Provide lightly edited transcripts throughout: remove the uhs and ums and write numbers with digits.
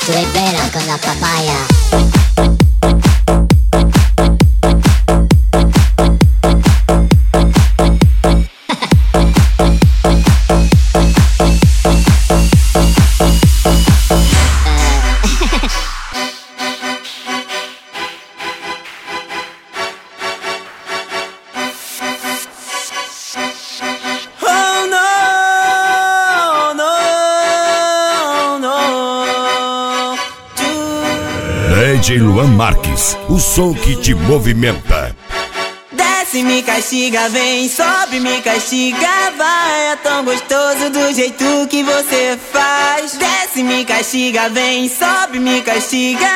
Tu le vera con la papaya. DJ Luan Marques, o som que te movimenta. Desce, me castiga, vem, sobe, me castiga, vai. É tão gostoso do jeito que você faz. Desce, me castiga, vem, sobe, me castiga,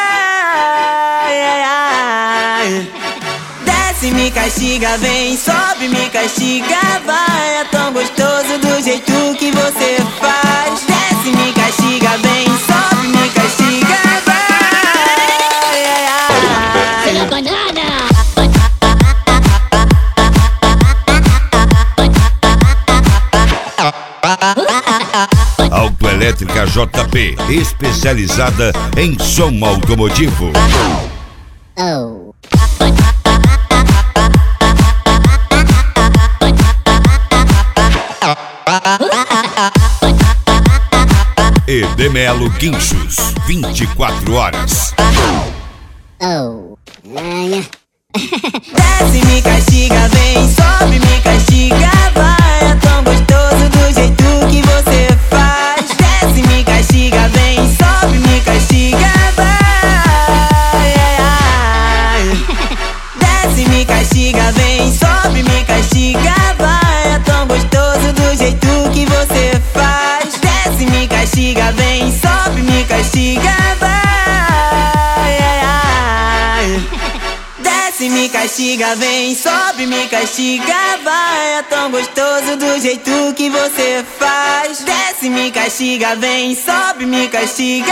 vai. Desce, me castiga, vem, sobe, me castiga, vai. É tão gostoso do jeito que você faz. Desce, me castiga, vem, sobe, me castiga, vai. Autoelétrica JP, especializada em som automotivo. Oh. Edemelo Guinchos, 24 horas. Oh. Desce, me castiga, vem, sobe, me castiga, vai. É tão gostoso do jeito que você faz. Desce, me castiga, vem, sobe, me castiga, vai. Desce, me castiga, vem, sobe, me castiga, vai. É tão gostoso do jeito que você faz. Desce, me castiga, vem, sobe, me castiga, vai. Desce, me castiga, vem, sobe, me castiga, vai. É tão gostoso do jeito que você faz. Desce, me castiga, vem, sobe, me castiga,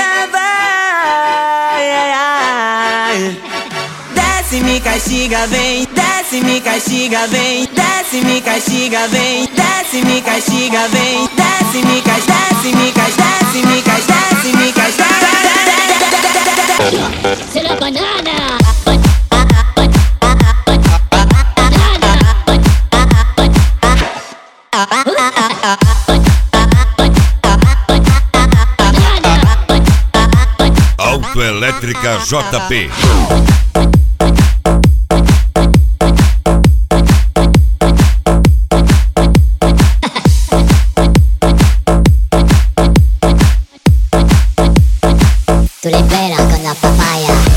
vai. Desce, me castiga, vem, desce, me castiga, vem, desce, me castiga, vem, desce, me castiga, vem, desce, me castiga, desce, me castiga, desce, me castiga, desce, me castiga. Será banana. Autoelétrica JP. Tu le vera con la papaya.